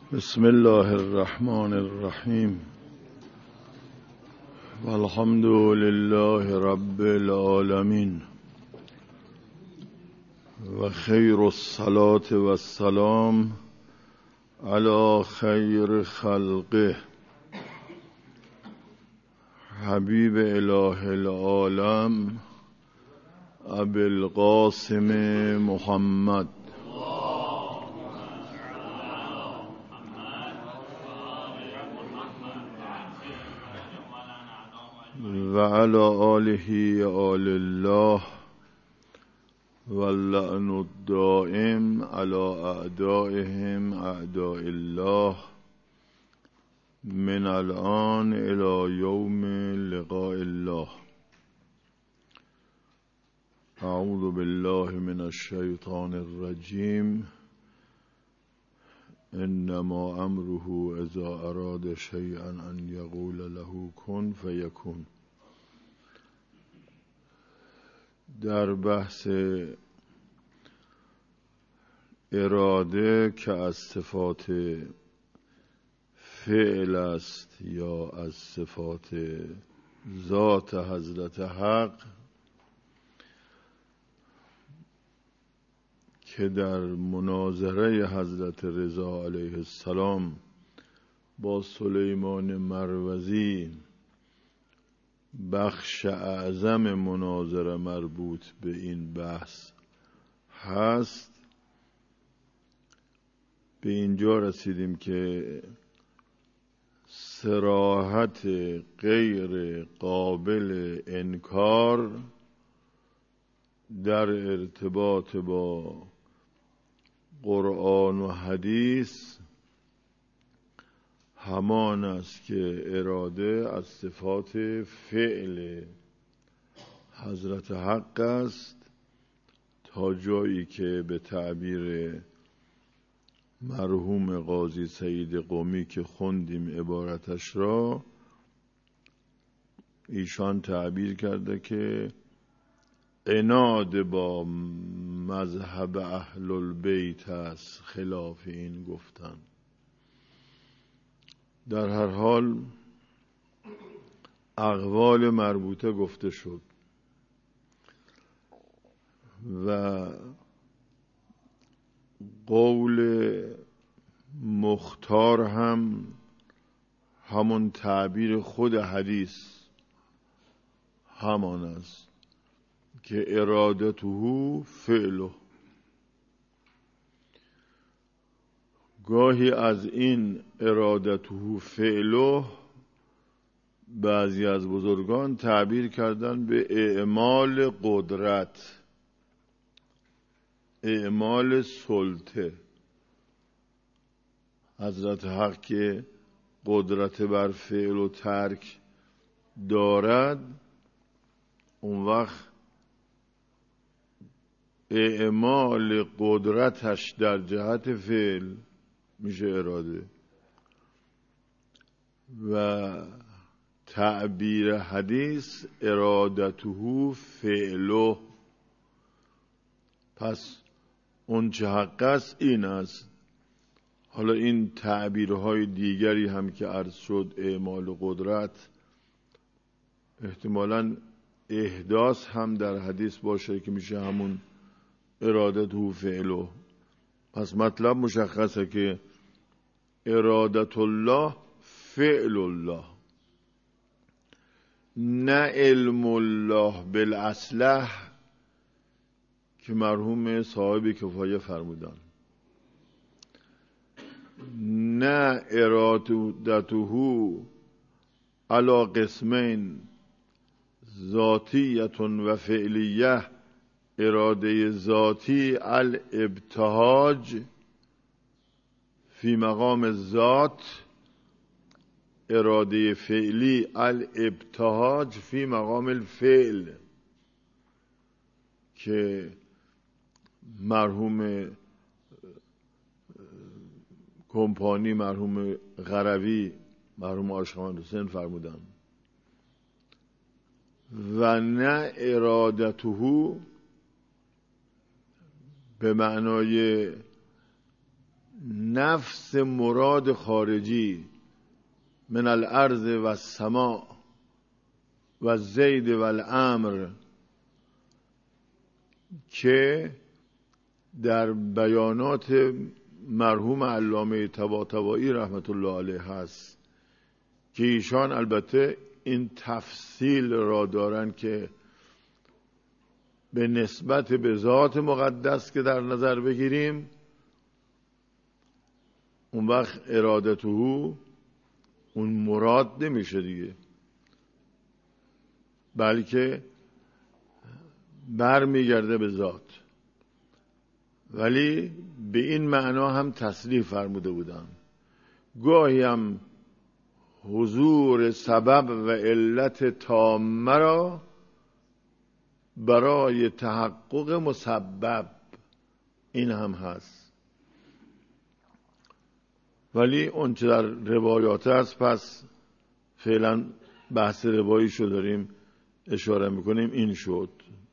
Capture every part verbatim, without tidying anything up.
بسم الله الرحمن الرحیم والحمد لله رب العالمین و خیر الصلاة و السلام علی خیر خلقه حبیب اله العالم ابی القاسم محمد و علی آله آل الله واللعن الدائم علی اعدائهم اعداء الله من الآن الى یوم لقاء الله. اعوذ بالله من الشیطان الرجیم. انما امره اذا اراد شیئا ان یقول له کن فیکون. در بحث اراده که از صفات فعل است یا از صفات ذات حضرت حق، که در مناظره حضرت رضا علیه السلام با سلیمان مروزی بخش اعظم مناظره مربوط به این بحث هست، به اینجا رسیدیم که صراحت غیر قابل انکار در ارتباط با قرآن و حدیث همان است که اراده از صفات فعل حضرت حق است، تا جایی که به تعبیر مرحوم قاضی سعید قمی که خوندیم عبارتش را، ایشان تعبیر کرده که عناد با مذهب اهل البیت است خلاف این گفتن. در هر حال اقوال مربوطه گفته شد و قول مختار هم همون تعبیر خود حدیث همان است که ارادته فعله. گاهی از این ارادته فعله بعضی از بزرگان تعبیر کردن به اعمال قدرت، اعمال سلطه. حضرت حق که قدرت بر فعل و ترک دارد، اون وقت اعمال قدرتش در جهت فعل میشه اراده و تعبیر حدیث ارادته فعله. پس اون چه حق است این است. حالا این تعبیرهای دیگری هم که عرض شد، اعمال قدرت، احتمالاً احداث هم در حدیث باشه که میشه همون ارادته فعله. پس مطلب مشخصه که ارادت الله فعل الله، نه علم الله بالاصلح که مرحوم صاحب کفایه فرمودن، نه ارادته علی قسمین ذاتیت و فعلیه. اراده ذاتی الابتهاج فی مقام الذات، اراده فعلی الابتهاج فی مقام الفعل که مرحوم کمپانی، مرحوم غروی، مرحوم عاشقان حسین فرمودن. و نه ارادته به معنای نفس مراد خارجی من الارض و السماء و زید و الامر که در بیانات مرحوم علامه طباطبایی رحمت الله علیه هست که ایشان البته این تفصیل را دارن که به نسبت به ذات مقدس که در نظر بگیریم اون وقت ارادته اون مراد نمیشه دیگه، بلکه برمیگرده به ذات. ولی به این معنا هم تصریح فرموده بودم، گاهی هم حضور سبب و علت تامه را برای تحقق مسبب، این هم هست. ولی اون چه در روایات هست، پس فعلا بحث رواییشو داریم اشاره میکنیم، این شد.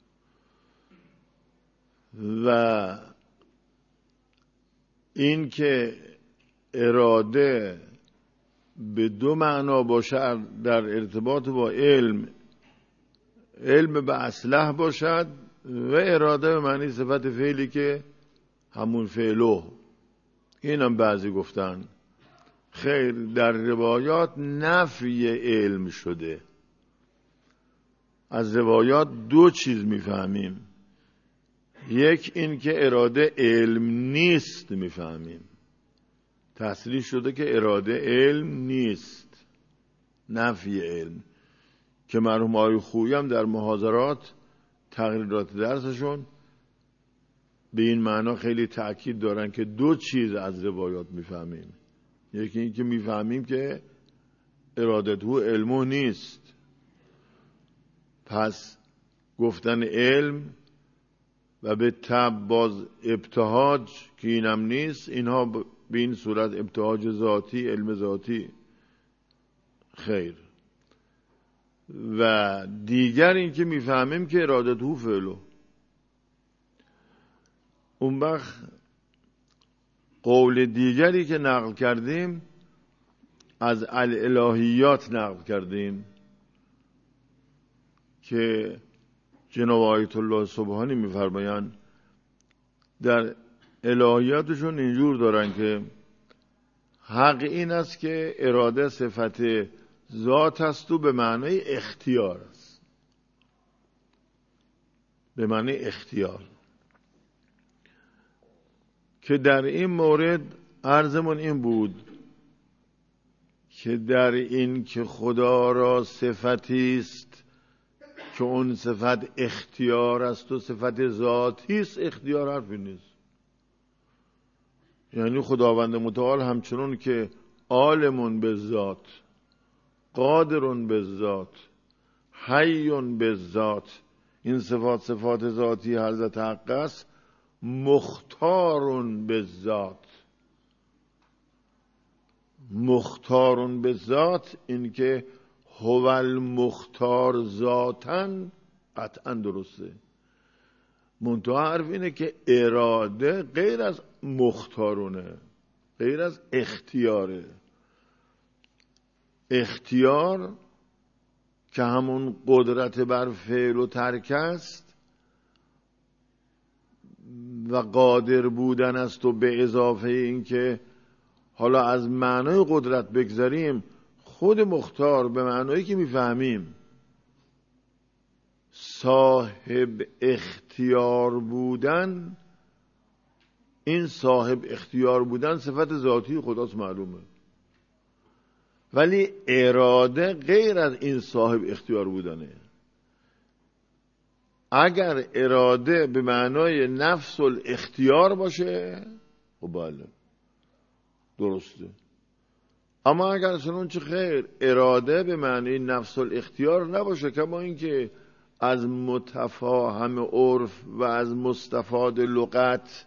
و این که اراده به دو معنا باشه در ارتباط با علم، علم به اصلح باشد و اراده به معنی صفت فعلی که همون فعلو، این هم بعضی گفتن خیر، در روایات نفی علم شده. از روایات دو چیز میفهمیم، یک این که اراده علم نیست، میفهمیم تصریح شده که اراده علم نیست، نفی علم، که مرحوم آقای خویی هم در محاضرات تقریرات درسشون به این معنا خیلی تأکید دارن که دو چیز از روایات میفهمیم، یکی این که میفهمیم که ارادته علمو نیست، پس گفتن علم و به تبع باز ابتهاج که اینم نیست، اینها به این صورت ابتهاج ذاتی، علم ذاتی خیر. و دیگر این که میفهمیم که ارادته فعلو. اون وقت قول دیگری که نقل کردیم از الالهیات نقل کردیم که جناب آیت الله سبحانی میفرمایند در الهیاتشون اینجور دارن که حق این است که اراده صفت ذات است و به معنی اختیار است، به معنی اختیار، که در این مورد عرضمون این بود که در این که خدا را صفتی است که اون صفت اختیار است و صفت ذاتی است، اختیار حرفی نیست. یعنی خداوند متعال همچنون که عالمون به ذات، قادرون به ذات، حیون به ذات، این صفات صفات ذاتی حضرت حق است، مختارون به ذات. مختارون به ذات این که هو المختار ذاتن قطعا درسته. منتها حرف اینه که اراده غیر از مختارونه، غیر از اختیاره. اختیار که همون قدرت بر فعل و ترک است و قادر بودن است، و به اضافه این که حالا از معنای قدرت بگذاریم، خود مختار به معنایی که میفهمیم صاحب اختیار بودن، این صاحب اختیار بودن صفت ذاتی خداست معلومه، ولی اراده غیر از این صاحب اختیار بودنه. اگر اراده به معنای نفس الاختیار باشه خب بله درسته، اما اگر چنون چه خیر اراده به معنی نفس الاختیار نباشه، کما اینکه از متفاهم عرف و از مستفاد لغت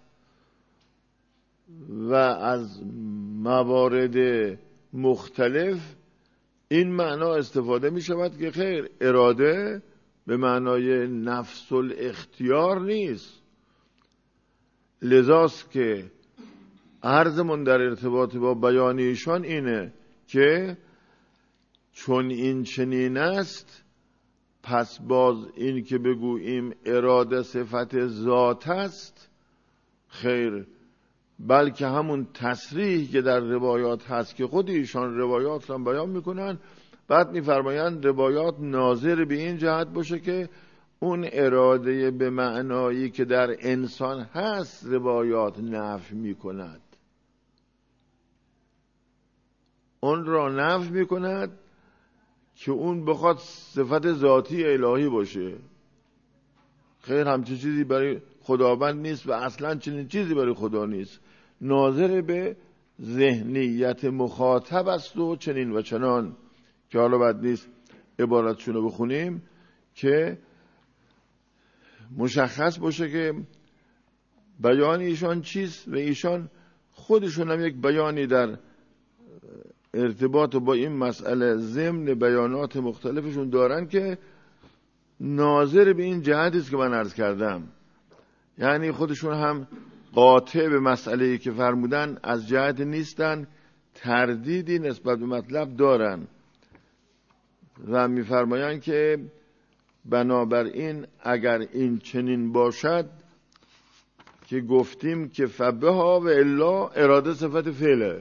و از موارد مختلف این معنا استفاده می شود که خیر اراده به معنای نفس الاختیار نیست. لذاست که عرضمون در ارتباط با بیان ایشان اینه که چون این چنین است، پس باز این که بگوییم اراده صفت ذات است، خیر، بلکه همون تصریح که در روایات هست که خود ایشان روایات را بیان میکنن، بعد میفرمایند روایات ناظر به این جهت باشه که اون اراده به معنایی که در انسان هست روایات نفی میکند، اون را نفی میکند که اون بخواد صفت ذاتی الهی باشه. خیر، همچین چیزی برای خداوند نیست و اصلا چنین چیزی برای خدا نیست. ناظر به ذهنیت مخاطب است و چنین و چنان، که حالا بد نیست عبارتشون رو بخونیم که مشخص باشه که بیان ایشان چیست و ایشان خودشون هم یک بیانی در ارتباط با این مسئله ضمن بیانات مختلفشون دارن که ناظر به این جهتی است که من عرض کردم. یعنی خودشون هم قاطع به مسئله‌ای که فرمودن از جهت نیستن، تردیدی نسبت به مطلب دارن و میفرمایند که بنابراین اگر این چنین باشد که گفتیم که فبها و الا اراده صفت فعله.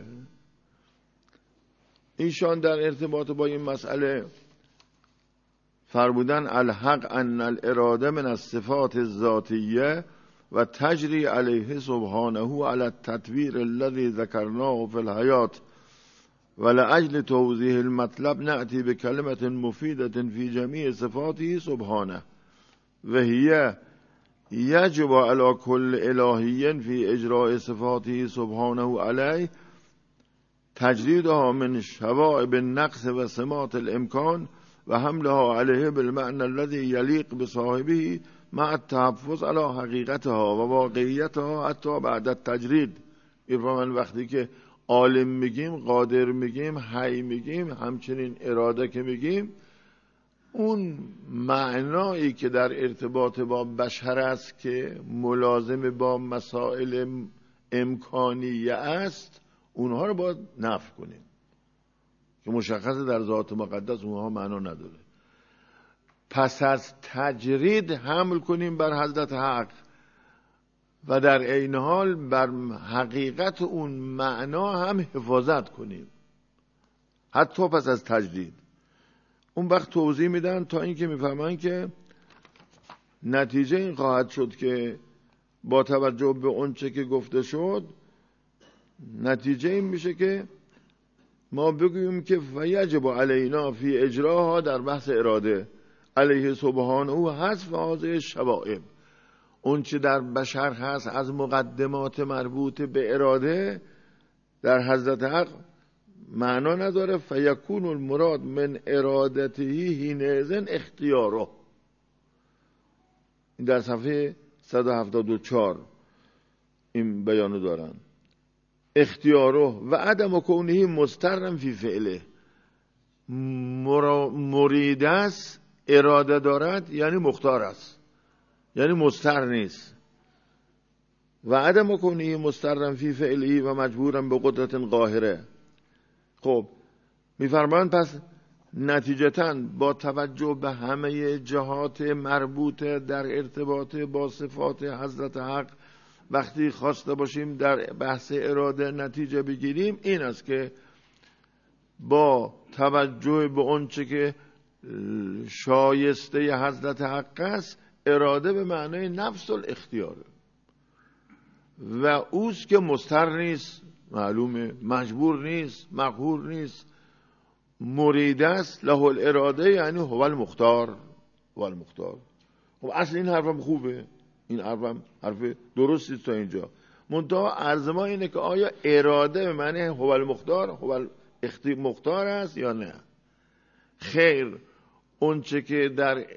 ایشان در ارتباط با این مسئله فرمودن الحق ان الاراده من الصفات الذاتیه و تجری علیه سبحانه علی التطویر الذي ذکرناه فی الحیات و لأجل توضیح المطلب نأتی بکلمة مفیدة فی جمیع صفاته سبحانه و هی یجب علی کل الهی فی اجراء صفاته سبحانه علیه تجریدها من شوائب النقص و سمات الامکان و حملها علیه بالمعنى الذي یلیق بصاحبه مع التحفظ علی حقیقتها و واقعیتها حتی بعد التجرید. این وقتی که عالم میگیم، قادر میگیم، حی میگیم، همچنین اراده که میگیم، اون معنایی که در ارتباط با بشر است که ملازم با مسائل امکانیه است، اونها رو باید نفی کنیم که مشخص در ذات مقدس اونها معنا نداره. پس از تجرید حمل کنیم بر حضرت حق و در عین حال بر حقیقت اون معنا هم حفاظت کنیم، حتی پس از تجدید. اون وقت توضیح میدن تا اینکه میفهمن که نتیجه این خواهد شد که با توجه به اون چه که گفته شد، نتیجه این میشه که ما بگوییم که فیجب علینا فی اجراها در بحث اراده علیه سبحانه او حذف هذه شوائب. اون چه در بشر هست از مقدمات مربوط به اراده در حضرت حق معنا نداره. فیکون المراد من ارادته حینئذ اختیاره. این در صفحه صد و هفتاد و چهار این بیانو دارن. اختیاره و عدم کونه مسترم فی فعله. مرید است، اراده دارد، یعنی مختار است، یعنی مستر نیست. و عدم کونه مسترم فی فعلی و مجبورم به قدرت قاهره. خب میفرمایند پس نتیجتاً با توجه به همه جهات مربوطه در ارتباط با صفات حضرت حق، وقتی خواسته باشیم در بحث اراده نتیجه بگیریم، این است که با توجه به اون چه که شایسته حضرت حق است، اراده به معنای نفس الاختیاره و اوست که مستر نیست، معلومه، مجبور نیست، مقهور نیست، مرید است، له الاراده، یعنی هو المختار. هو المختار. خب اصل این حرفم خوبه، این حرفم حرف درستی تا اینجا. منتها عرض ما اینه که آیا اراده به معنی هو المختار، هو المختار است یا نه؟ خیر، اون چه که در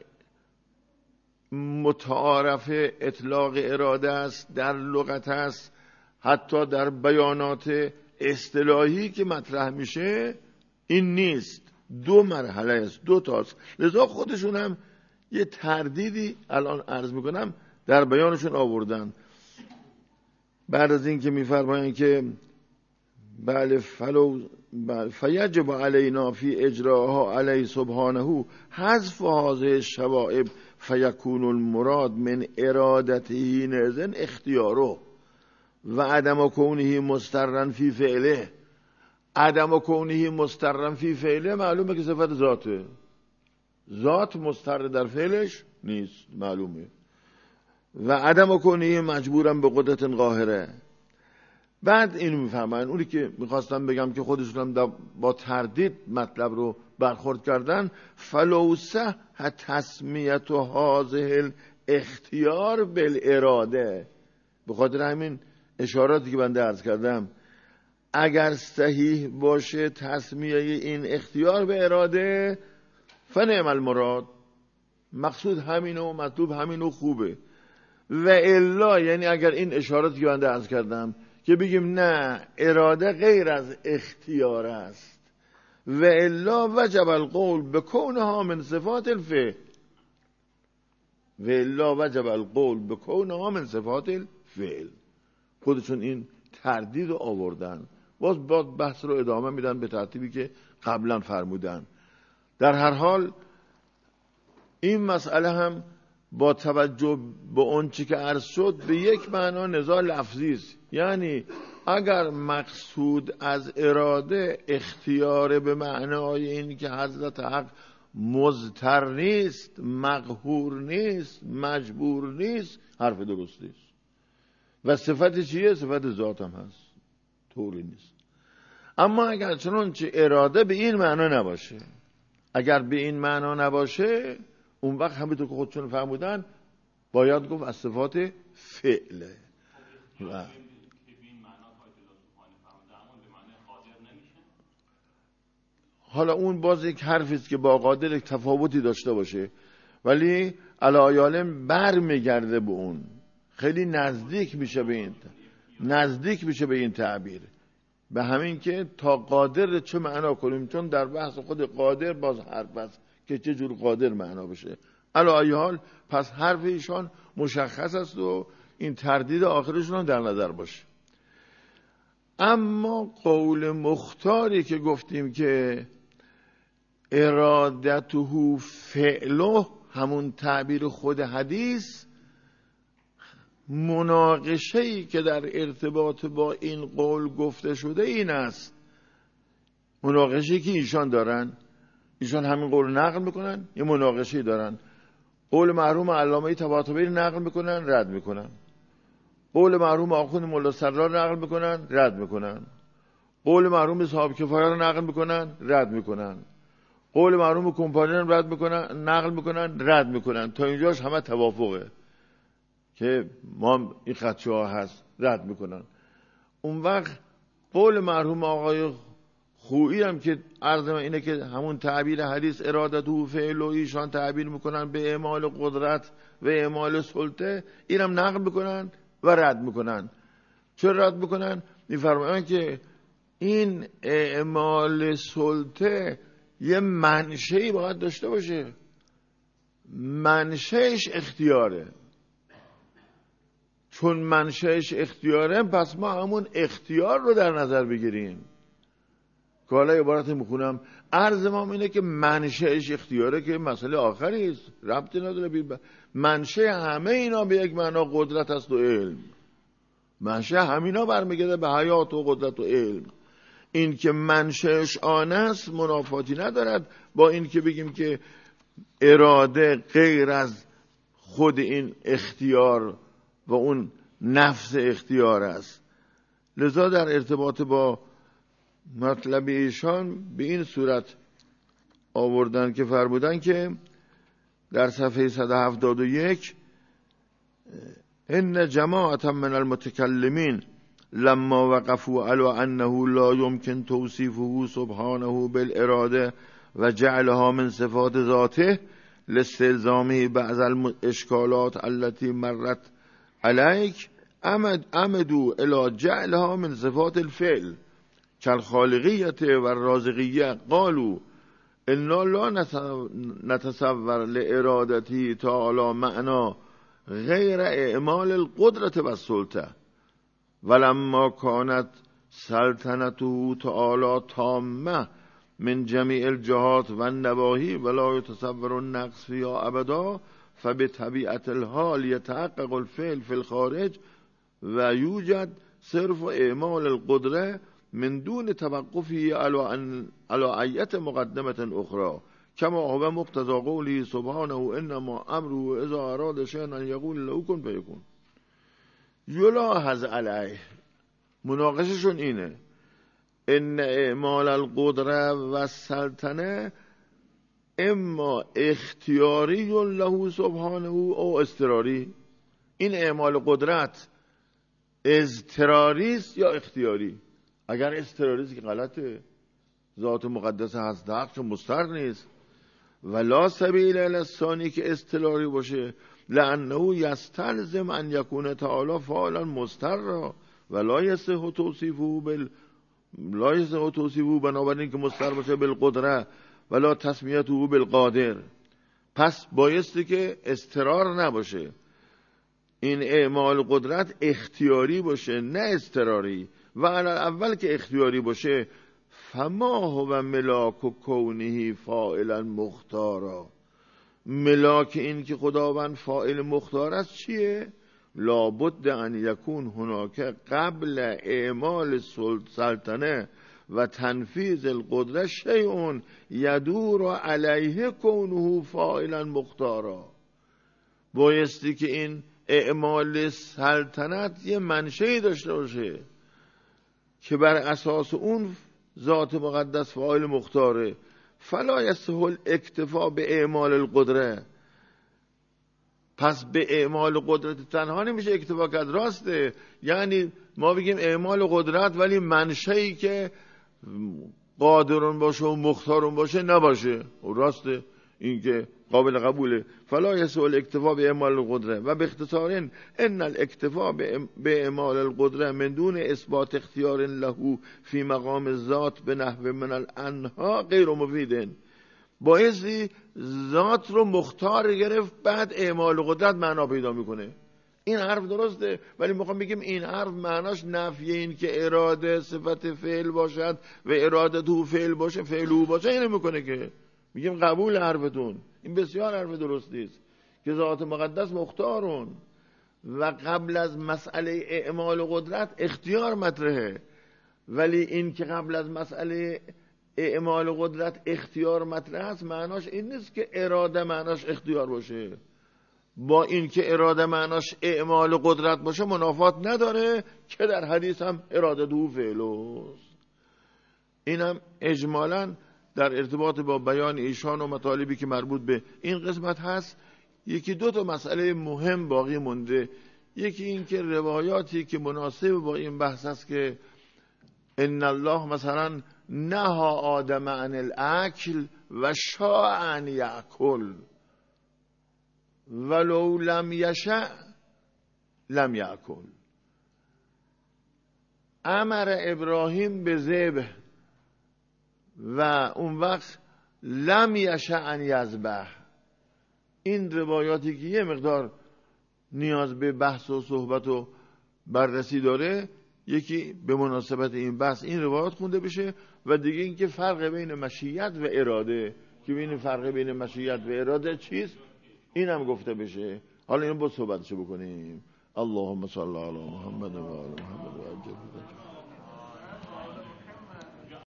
متعارف اطلاق اراده است، در لغت است، حتی در بیانات اصطلاحی که مطرح میشه، این نیست. دو مرحله است، دو تاست. لذا خودشون هم یه تردیدی الان عرض میکنم در بیانشون آوردن. بعد از این که میفرمایند که بله فلو بله فیجب علینا فی اجراها علی سبحانه حذف هذه الشوائب فیکون المراد من ارادته نزن اختیاره و عدم کونه مسترن فی فعله. عدم کونه مسترن فی فعله معلومه که صفت ذاته، ذات مستر در فعلش نیست معلومه. و عدم کونه مجبورن به قدرت قاهره. بعد اینو میفهمن اونی که میخواستم بگم که خودشون هم با تردید مطلب رو برخورد کردن، فلوسه تسمیت و هازه اختیار بالاراده. به خاطر همین اشاراتی که بنده عرض کردم اگر صحیح باشه تسمیه این اختیار به اراده فنعم المراد، مقصود همینو مطلوب همینو خوبه. و الا یعنی اگر این اشاراتی که بنده عرض کردم که بگیم نه اراده غیر از اختیار است و الا وجب القول بکونها من صفات الفعل و الا وجب القول بکونها من صفات الفعل. خودشون این تردید رو آوردن، باز باز بحث رو ادامه میدن به ترتیبی که قبلا فرمودن. در هر حال این مسئله هم با توجه به اون چی که عرض شد به یک معنا نزاع لفظی است. یعنی اگر مقصود از اراده اختیار به معنای این که حضرت حق مضطر نیست، مقهور نیست، مجبور نیست، حرف درستی است. و صفت چیه؟ صفت ذات هم هست، طوری نیست. اما اگر چنانچه اراده به این معنا نباشه، اگر به این معنا نباشه اون وقت همینطور که خودشون فهمودن باید گفت از صفات فعله. و حالا اون باز یک حرفی است که با قادر یک تفاوتی داشته باشه، ولی علایالم بر میگرده به اون، خیلی نزدیک میشه به این نزدیک میشه به این تعبیر. به همین که تا قادر چه معنا کنیم، چون در بحث خود قادر باز حرف است که چه جور قادر معنا بشه. علی حال پس حرف ایشان مشخص است و این تردید آخرشون در نظر باشه. اما قول مختاری که گفتیم که ارادته فعله همون تعبیر خود حدیث، مناقشه‌ای که در ارتباط با این قول گفته شده این است. مناقشه‌ای که ایشان دارن، ایشان همین قول نقل میکنن، یه مناقشه‌ای دارن. قول مرحوم علامه طباطبایی نقل میکنن، رد میکنن. قول مرحوم آخوند ملا سرار نقل میکنن، رد میکنن. قول مرحوم صاحب کفایه رو نقل میکنن، رد میکنن. قول مرحوم کمپانی رو رد میکنن، نقل میکنن، رد میکنن. تا اینجاش همه توافقه که ما این خدشه ها هست، رد میکنن. اون وقت قول مرحوم آقای خویی هم که عرض من اینه که همون تعبیر حدیث ارادت و فعل و ایشان تعبیر میکنن به اعمال قدرت و اعمال سلطه، اینم نقل میکنن و رد میکنن. چرا رد میکنن؟ میفرمایند که این اعمال سلطه یه منشه‌ای باید داشته باشه، منشهش اختیاره. چون منشأش اختیاره پس ما همون اختیار رو در نظر بگیریم. که حالا عبارت میخونم، عرض ما اینه که منشأش اختیاره که مسئله آخری است، ربطی نداره به منشأ همه اینا به یک معنا قدرت است و علم. منشأ همینا برمیگرده به حیات و قدرت و علم. این که منشأش آن است منافاتی ندارد با این که بگیم که اراده غیر از خود این اختیار و اون نفس اختیار است. لذا در ارتباط با مطلب ایشان به این صورت آوردن که فرمودن که در صفحه صد و هفتاد و یک ان جماعت من المتکلمین لما وقفوا على انه لا يمكن توصيفه سبحانه بالاراده و جعلها من صفات ذاته لاستلزامه بعض الاشکالات التي مرت عليك امد امدوا الى جعلها من صفات الفعل كالخالقیت و الرازقیه. قالوا انا لا نتصور لارادته تعالی معنا غیر اعمال القدرت و السلطه. ولما کانت سلطنته تعالی تامه من جمیع الجهات و النواهی ولا يتصور النقص فيها ابدا فبطبیعت الحال يتحقق الفعل في الخارج و یوجد صرف اعمال القدره من دون توقفه على ایت مقدمه اخرى كما هو مقتضى قوله سبحانه انما امره اذا اراد شيئا ان يقول له كن فيكون. یلاحظ علیه، مناقششون اینه، ان اعمال القدره و سلطنه اما اختیاری له سبحانه او اضطراری. این اعمال قدرت اضطراری است یا اختیاری؟ اگر اضطراری است که غلطه، ذات مقدس هست حق که مستر نیست. ولا سبیل الی الثانی که اضطراری باشه لانه یستلزم ان یکون تعالی فاعلا مستر ولا یصح توصیفه بال لا یصح توصیفه بنابراین که مستر باشه بالقدره ولا تسمیته بالقادر. پس بایستی که اضطرار نباشه، این اعمال قدرت اختیاری باشه نه اضطراری. و علی اول که اختیاری باشه فما هو ملاک و کونه فاعلا مختارا، ملاک این که خداوند فاعل مختار است چیه؟ لابد ان یکون هناک قبل اعمال سلطنه و تنفیذ القدره شیء یدور علیه کونه فاعلا مختارا. بایستی که این اعمال سلطنت یه منشأی داشته باشه که بر اساس اون ذات مقدس فاعل مختاره. فلا یصح الاکتفا به اعمال القدره، پس به اعمال قدرت تنها نمیشه اکتفا کرد. راسته، یعنی ما بگیم اعمال قدرت ولی منشأی که قادرون باشه و مختارون باشه نباشه، و راسته این که قابل قبوله. فلا یصح الاکتفا به اعمال القدره و به اختصار ان الاکتفا به اعمال القدره من دون اثبات اختیار له فی مقام الذات به نحو من الانها غیر مفید. بایستی ذات رو مختار گرفت بعد اعمال قدرت معنا پیدا میکنه. این حرف درسته، ولی میخوام بگیم این حرف معناش نفی این که اراده صفت فعل باشد و اراده تو فعل باشه فعل او باشه این میکنه که میگیم قبول حرفتون. این بسیار حرف درستی است که ذات مقدس مختارون و قبل از مسئله اعمال قدرت اختیار مطرحه. ولی این که قبل از مسئله اعمال قدرت اختیار مطرح است معناش این نیست که اراده معناش اختیار باشه. با این که اراده معناش اعمال قدرت باشه منافات نداره که در حدیث هم اراده دو فعلوست. این هم اجمالاً در ارتباط با بیان ایشان و مطالبی که مربوط به این قسمت هست. یکی دو تا مسئله مهم باقی مونده. یکی این که روایاتی که مناسب با این بحث است که ان الله مثلا نها آدم عن الاکل و شاء ان یأکل ولو لم یشأ لم یأکل. امر ابراهیم به ذبح و اون وقت لم یشأ ان یذبح. این روایاتی که یه مقدار نیاز به بحث و صحبت و بررسی داره، یکی به مناسبت این بحث این روایات خونده بشه و دیگه اینکه فرق بین مشیت و اراده، که ببین فرق بین مشیت و اراده چیست این هم گفته بشه. حالا این با صحبتشو بکنیم. اللهم صل علی محمد و آل محمد.